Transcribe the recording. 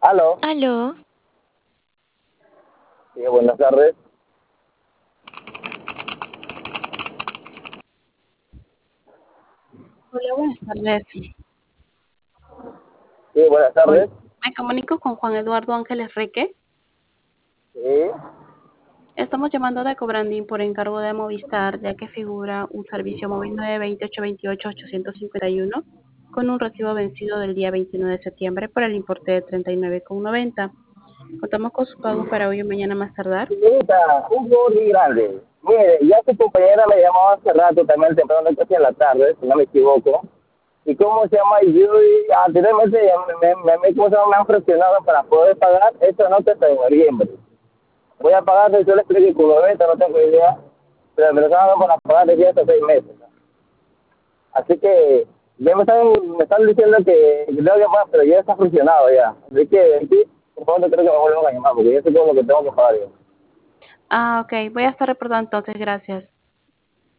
Aló, Aló, sí, buenas tardes. Hola, buenas tardes. Sí, buenas Hola. tardes. Me comunico con Juan Eduardo Ángeles Reque. Sí, Estamos llamando de Cobrandín por encargo de Movistar, ya que figura un servicio móvil 920-828-851 con un recibo vencido del día 29 de septiembre por el importe de 39,90. Contamos con sus pagos para hoy o mañana más tardar. señorita, un favor muy grande. Mire, ya su compañera me llamaba hace rato, también temprano, casi en la tarde, si no me equivoco. ¿Y cómo se llama? Anteriormente ya ¿cómo se llama? Me han presionado para poder pagar esta nota hasta en noviembre. Voy a pagar, yo le expliqué con 90, no tengo idea, pero me lo están dando para pagar desde hasta 6 meses. Así que ya me están diciendo que tengo que pagar, pero ya está funcionado ya. Así que sí, por favor, no creo que me vuelvan a llamar, porque ya sé todo lo que tengo que pagar yo. Ah, ok. Voy a estar reportando entonces. Gracias.